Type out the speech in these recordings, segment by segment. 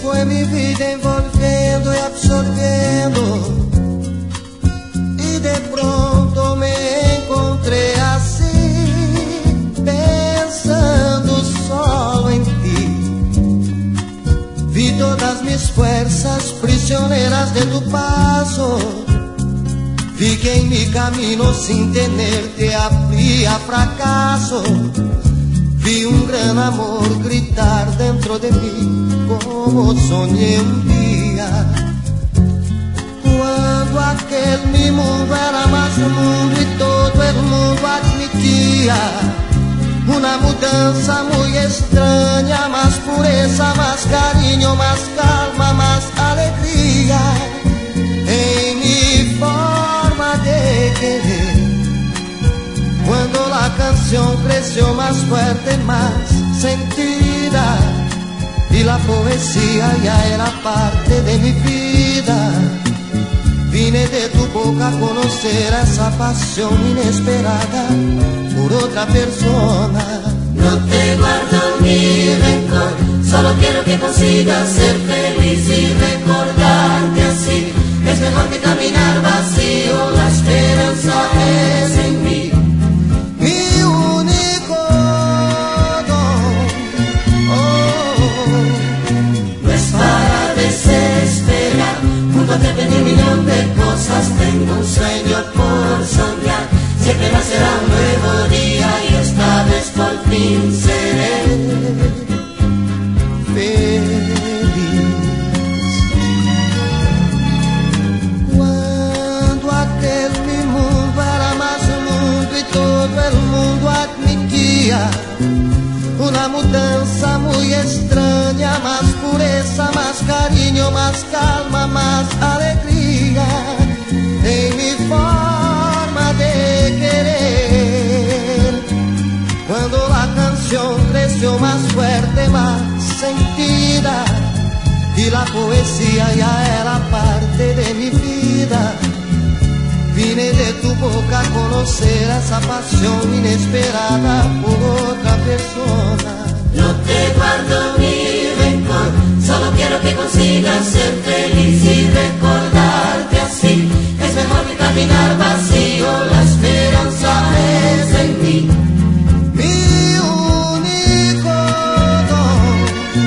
fue mi vida envolviendo y absorbiendo, y de pronto me encontré así, pensando solo en ti. Vi todas mis fuerzas prisioneras de tu paso, vi que en mi camino sin tenerte habría fracaso. Vi un gran amor gritar dentro de mí como soñé un día, cuando aquel mi mundo era más mundo y todo el mundo admitía una mudanza muy extraña, más pureza, más cariño, más calma, más alegría en mi forma de querer. Cuando la canción creció más fuerte, más sentida, y la poesía ya era parte de mi vida, vine de tu boca a conocer esa pasión inesperada por otra persona. No te guardo mi rencor, solo quiero que consigas ser feliz y recordarte así. Es mejor que caminar vacío, la esperanza es en mí. Mi único don, no es para desesperar, junto a ti pedí un millón de cosas, tengo un sueño por soñar. Siempre nacerá un nuevo día y esta vez por fin seré feliz. Cuando aquel mi mundo era más mundo y todo el mundo admitía una mudanza muy extraña, más pureza, más cariño, más calma, más alegría en mi forma de querer. Cuando la canción creció más fuerte, más sentida, y la poesía ya era parte de mi vida, vine de tu boca a conocer esa pasión inesperada por otra persona. No te guardo mi rencor, solo quiero que consigas ser feliz y recordarte así. Es mejor que caminar vacío, la esperanza es en mí. Mi único don,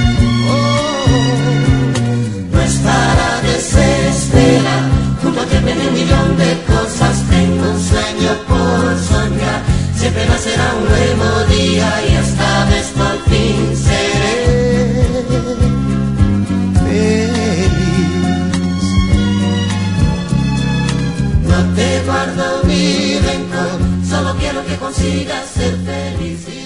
no es para desesperar, junto a ti aprendí un millón de cosas, tengo un sueño por soñar. Siempre nacerá un nuevo día y esta vez por fin seré feliz. No te guardo mi rencor, solo quiero que consigas ser feliz.